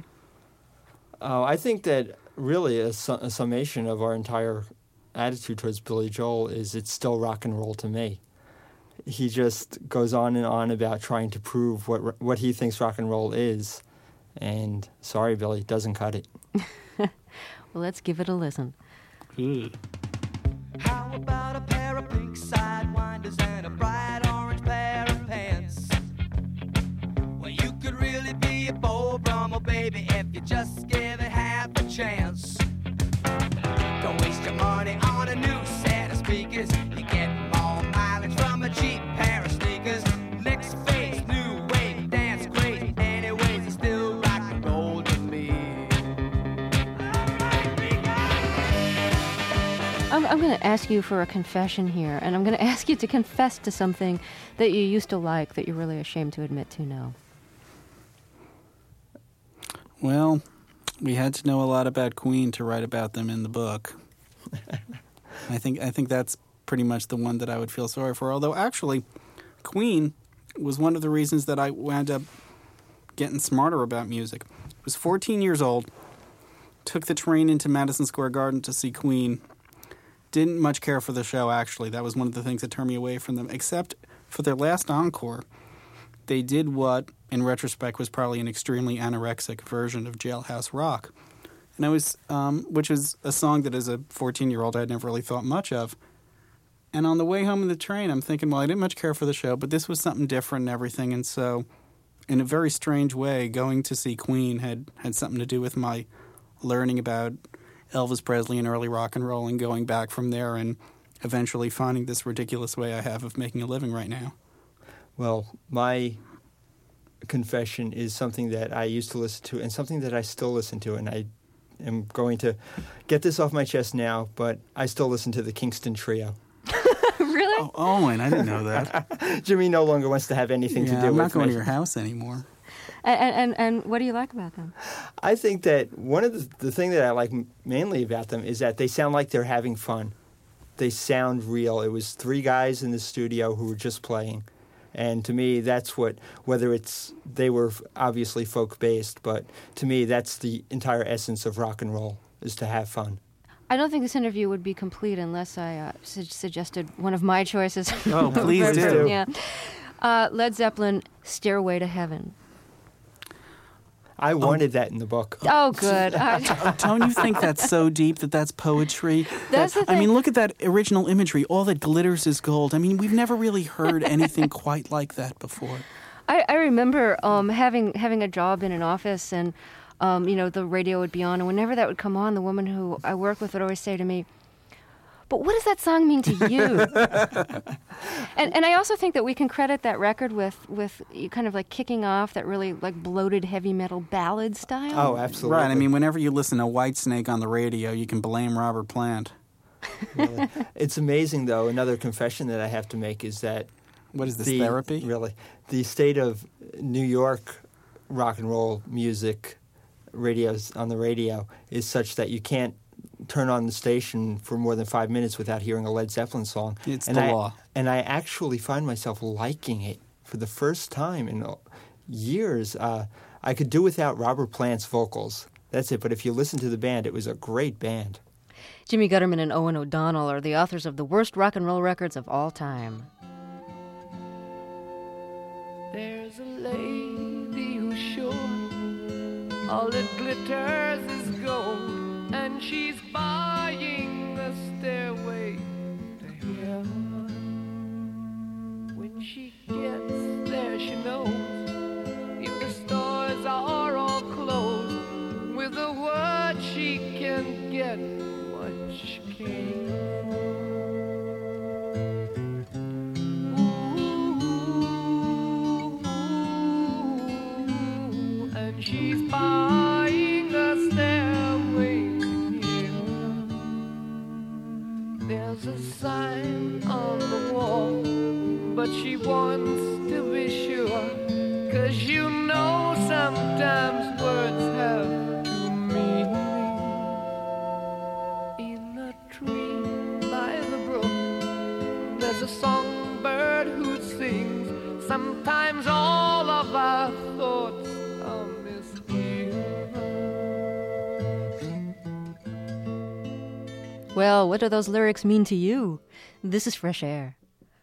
I think that really a summation of our entire attitude towards Billy Joel is it's still rock and roll to me. He just goes on and on about trying to prove what he thinks rock and roll is. And sorry, Billy, doesn't cut it. Well, let's give it a listen. How about a pair of pink sidewinders and a bright orange pair of pants? Well, you could really be a Beau Brummel, baby, if you just give it half a chance. Don't waste your money on a new set of speakers. You get more mileage from a cheap pair of sneakers. Next phase, new wave, dance crazy. Anyways, it's still rock and roll to me. I'm going to ask you for a confession here, and I'm going to ask you to confess to something that you used to like that you're really ashamed to admit to now. Well, we had to know a lot about Queen to write about them in the book. I think that's pretty much the one that I would feel sorry for. Although, actually, Queen was one of the reasons that I wound up getting smarter about music. I was 14 years old, took the train into Madison Square Garden to see Queen. Didn't much care for the show, actually. That was one of the things that turned me away from them, except for their last encore. They did what, in retrospect, was probably an extremely anorexic version of Jailhouse Rock. And I was, which was a song that as a 14-year-old I had never really thought much of. And on the way home in the train, I'm thinking, well, I didn't much care for the show, but this was something different and everything. And so, in a very strange way, going to see Queen had something to do with my learning about Elvis Presley and early rock and roll and going back from there and eventually finding this ridiculous way I have of making a living right now. Well, my confession is something that I used to listen to and something that I still listen to, and I am going to get this off my chest now, but I still listen to the Kingston Trio. Really? Oh, Owen, I didn't know that. Jimmy no longer wants to have anything to do with me. I'm not going to your house anymore. And what do you like about them? I think that one of the thing that I like mainly about them is that they sound like they're having fun. They sound real. It was three guys in the studio who were just playing. And to me, that's they were obviously folk-based, but to me, that's the entire essence of rock and roll, is to have fun. I don't think this interview would be complete unless I suggested one of my choices. Oh, please do. Yeah. Led Zeppelin, Stairway to Heaven. I wanted that in the book. Oh, good. Don't you think that's so deep that that's poetry? That's the thing. I mean, look at that original imagery. All that glitters is gold. I mean, we've never really heard anything quite like that before. I remember having a job in an office, and the radio would be on, and whenever that would come on, the woman who I worked with would always say to me, But what does that song mean to you? and I also think that we can credit that record with kind of like kicking off that really like bloated heavy metal ballad style. Oh, absolutely. Right. I mean, whenever you listen to Whitesnake on the radio, you can blame Robert Plant. Really. It's amazing, though. Another confession that I have to make is that... What is this, therapy? Really. The state of New York rock and roll music radios on the radio is such that you can't turn on the station for more than 5 minutes without hearing a Led Zeppelin song. It's the law. And I actually find myself liking it for the first time in years. I could do without Robert Plant's vocals. That's it. But if you listen to the band, it was a great band. Jimmy Gutterman and Owen O'Donnell are the authors of the worst rock and roll records of all time. There's a lady who's sure all that glitters is gold, and she's buying a stairway to heaven. When she gets there, she knows if the stores are all closed, with a word she can get what she came for. She's buying a stairway to heaven. There's a sign on the wall, but she wants to be sure, 'cause you know sometimes words have two meanings. In a tree by the brook, there's a songbird who sings. Sometimes all of our thoughts are Well, what do those lyrics mean to you? This is Fresh Air.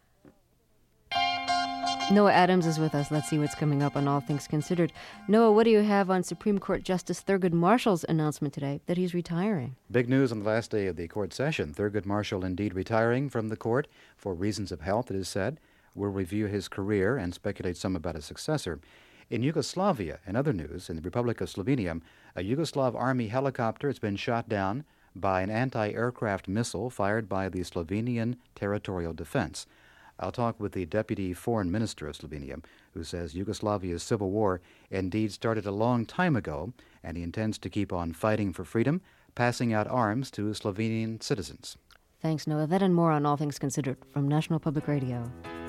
Noah Adams is with us. Let's see what's coming up on All Things Considered. Noah, what do you have on Supreme Court Justice Thurgood Marshall's announcement today that he's retiring? Big news on the last day of the court session. Thurgood Marshall indeed retiring from the court for reasons of health, it is said. We'll review his career and speculate some about his successor. In Yugoslavia, in other news, in the Republic of Slovenia, a Yugoslav army helicopter has been shot down by an anti-aircraft missile fired by the Slovenian Territorial Defense. I'll talk with the Deputy Foreign Minister of Slovenia, who says Yugoslavia's civil war indeed started a long time ago, and he intends to keep on fighting for freedom, passing out arms to Slovenian citizens. Thanks, Noah. That and more on All Things Considered from National Public Radio.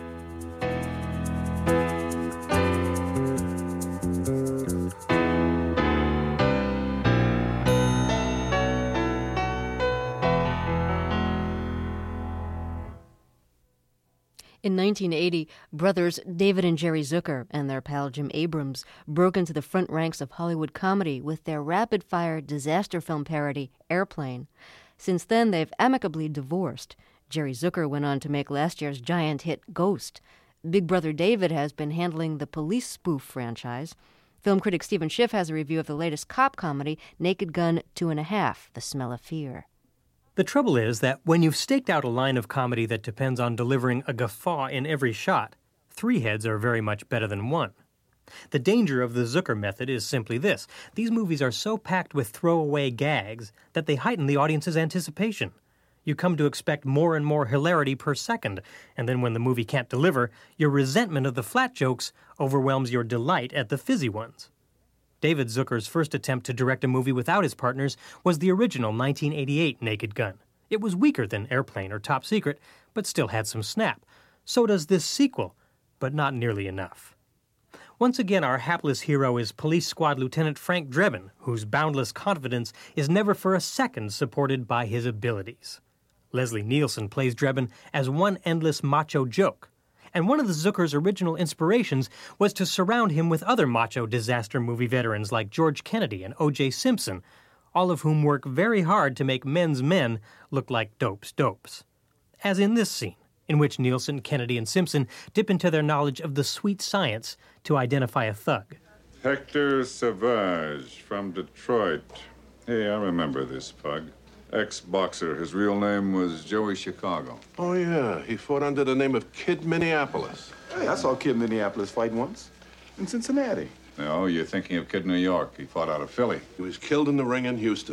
In 1980, brothers David and Jerry Zucker and their pal Jim Abrams broke into the front ranks of Hollywood comedy with their rapid-fire disaster film parody, Airplane. Since then, they've amicably divorced. Jerry Zucker went on to make last year's giant hit Ghost. Big Brother David has been handling the police spoof franchise. Film critic Stephen Schiff has a review of the latest cop comedy, Naked Gun 2.5, The Smell of Fear. The trouble is that when you've staked out a line of comedy that depends on delivering a guffaw in every shot, 3 heads are very much better than 1. The danger of the Zucker method is simply this. These movies are so packed with throwaway gags that they heighten the audience's anticipation. You come to expect more and more hilarity per second, and then when the movie can't deliver, your resentment of the flat jokes overwhelms your delight at the fizzy ones. David Zucker's first attempt to direct a movie without his partners was the original 1988 Naked Gun. It was weaker than Airplane or Top Secret, but still had some snap. So does this sequel, but not nearly enough. Once again, our hapless hero is Police Squad Lieutenant Frank Drebin, whose boundless confidence is never for a second supported by his abilities. Leslie Nielsen plays Drebin as one endless macho joke. And one of the Zucker's original inspirations was to surround him with other macho disaster movie veterans like George Kennedy and O.J. Simpson, all of whom work very hard to make men's men look like dopes. As in this scene, in which Nielsen, Kennedy, and Simpson dip into their knowledge of the sweet science to identify a thug. Hector Savage from Detroit. Hey, I remember this pug. Ex-boxer. His real name was Joey Chicago. Oh, yeah. He fought under the name of Kid Minneapolis. Hey, I saw Kid Minneapolis fight once in Cincinnati. No, you're thinking of Kid New York. He fought out of Philly. He was killed in the ring in Houston.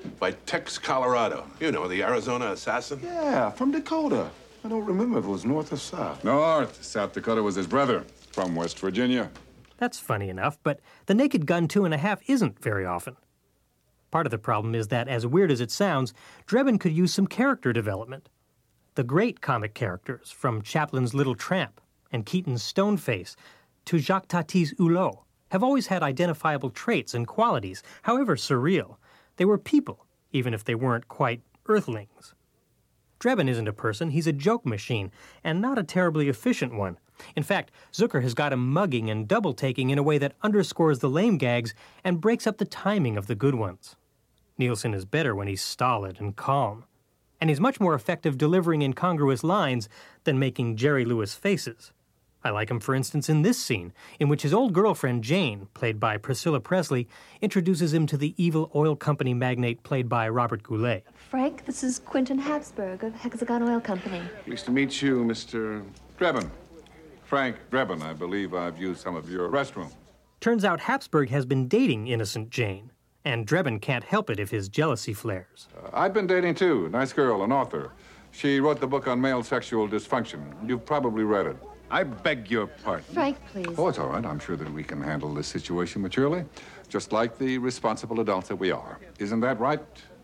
by Tex Colorado. You know, the Arizona assassin. Yeah, from Dakota. I don't remember if it was north or south. North. South Dakota was his brother, from West Virginia. That's funny enough, but The Naked Gun 2.5 isn't very often. Part of the problem is that, as weird as it sounds, Drebin could use some character development. The great comic characters, from Chaplin's Little Tramp and Keaton's Stoneface to Jacques Tati's Hulot, have always had identifiable traits and qualities, however surreal. They were people, even if they weren't quite earthlings. Drebin isn't a person, he's a joke machine, and not a terribly efficient one. In fact, Zucker has got him mugging and double-taking in a way that underscores the lame gags and breaks up the timing of the good ones. Nielsen is better when he's stolid and calm, and he's much more effective delivering incongruous lines than making Jerry Lewis faces. I like him, for instance, in this scene, in which his old girlfriend, Jane, played by Priscilla Presley, introduces him to the evil oil company magnate played by Robert Goulet. Frank, this is Quentin Habsburg of Hexagon Oil Company. Pleased to meet you, Mr. Drebin. Frank Drebin, I believe I've used some of your restroom. Turns out Habsburg has been dating innocent Jane, and Drebin can't help it if his jealousy flares. I've been dating, too. Nice girl, an author. She wrote the book on male sexual dysfunction. You've probably read it. I beg your pardon. Frank, please. Oh, it's all right. I'm sure that we can handle this situation maturely, just like the responsible adults that we are. Isn't that right,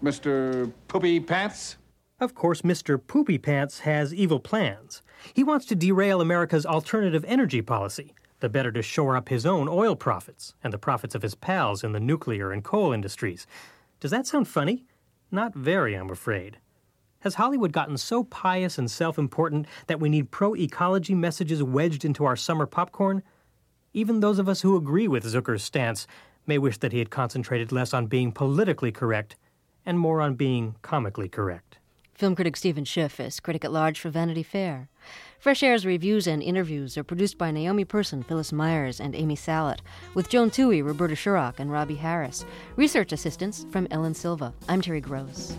Mr. Poopy Pants? Of course, Mr. Poopy Pants has evil plans. He wants to derail America's alternative energy policy, the better to shore up his own oil profits and the profits of his pals in the nuclear and coal industries. Does that sound funny? Not very, I'm afraid. Has Hollywood gotten so pious and self-important that we need pro-ecology messages wedged into our summer popcorn? Even those of us who agree with Zucker's stance may wish that he had concentrated less on being politically correct and more on being comically correct. Film critic Stephen Schiff is critic-at-large for Vanity Fair. Fresh Air's reviews and interviews are produced by Naomi Person, Phyllis Myers, and Amy Salet, with Joan Toohey, Roberta Shurrock, and Robbie Harris. Research assistance from Ellen Silva. I'm Terry Gross.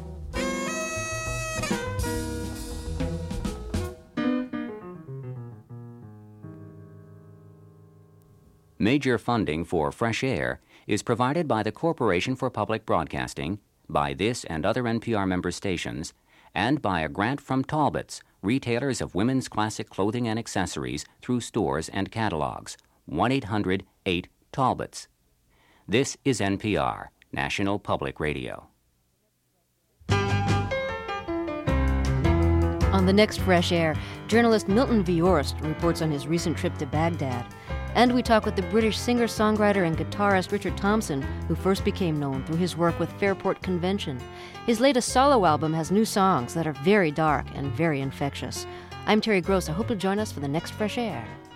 Major funding for Fresh Air is provided by the Corporation for Public Broadcasting, by this and other NPR member stations, and by a grant from Talbots, retailers of women's classic clothing and accessories through stores and catalogs. 1-800-8-TALBOTS. This is NPR, National Public Radio. On the next Fresh Air, journalist Milton Viorst reports on his recent trip to Baghdad. And we talk with the British singer-songwriter and guitarist Richard Thompson, who first became known through his work with Fairport Convention. His latest solo album has new songs that are very dark and very infectious. I'm Terry Gross. I hope you'll join us for the next Fresh Air.